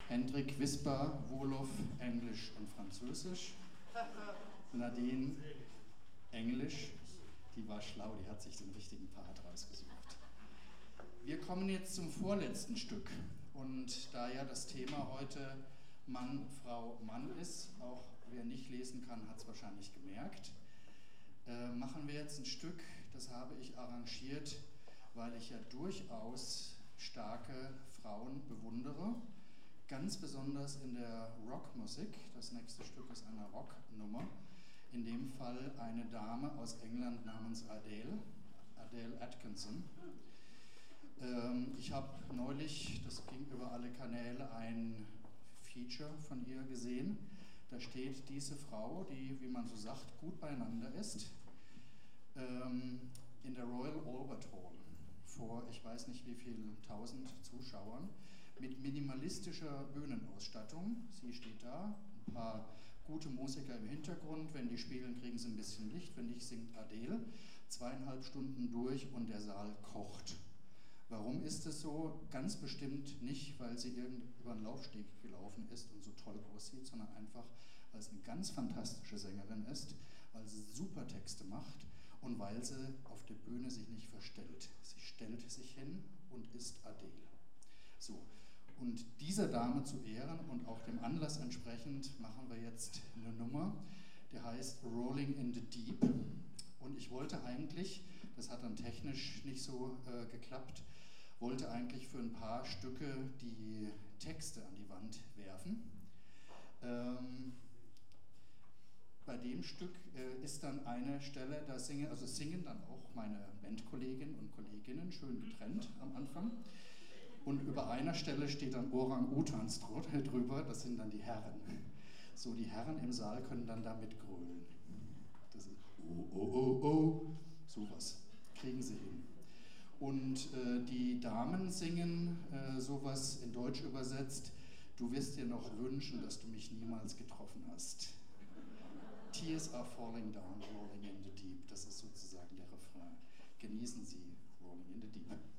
Hendrik Wisper, Wolof, Englisch und Französisch. Nadine, Englisch. Die war schlau, die hat sich den richtigen Part rausgesucht. Wir kommen jetzt zum vorletzten Stück. Und da ja das Thema heute Mann, Frau, Mann ist, auch wer nicht lesen kann, hat es wahrscheinlich gemerkt, machen wir jetzt ein Stück, das habe ich arrangiert, weil ich ja durchaus starke Frauen bewundere, ganz besonders in der Rockmusik. Das nächste Stück ist eine Rocknummer, in dem Fall eine Dame aus England namens Adele Atkinson. Ich habe neulich, das ging über alle Kanäle, ein Feature von ihr gesehen. Da steht diese Frau, die, wie man so sagt, gut beieinander ist, in der Royal Albert Hall vor, ich weiß nicht wie viel, 1000 Zuschauern, mit minimalistischer Bühnenausstattung. Sie steht da, ein paar gute Musiker im Hintergrund, wenn die spielen, kriegen sie ein bisschen Licht, wenn nicht, singt Adele, 2,5 Stunden durch und der Saal kocht. Warum ist es so? Ganz bestimmt nicht, weil sie über einen Laufsteg gelaufen ist und so toll aussieht, sondern einfach, weil sie eine ganz fantastische Sängerin ist, weil sie super Texte macht und weil sie auf der Bühne sich nicht verstellt. Sie stellt sich hin und ist Adele. So, und dieser Dame zu Ehren und auch dem Anlass entsprechend machen wir jetzt eine Nummer, die heißt Rolling in the Deep. Und ich wollte eigentlich, das hat dann technisch nicht so geklappt, wollte eigentlich für ein paar Stücke die Texte an die Wand werfen. Bei dem Stück ist dann eine Stelle, da singen dann auch meine Bandkolleginnen und Kolleginnen, schön getrennt am Anfang. Und über einer Stelle steht dann Orang-Utans drüber, das sind dann die Herren. So, die Herren im Saal können dann damit grölen. Das ist sowas kriegen sie hin. Und die Damen singen sowas in Deutsch übersetzt: Du wirst dir noch wünschen, dass du mich niemals getroffen hast. Tears are falling down, rolling in the deep. Das ist sozusagen der Refrain. Genießen Sie Rolling in the Deep.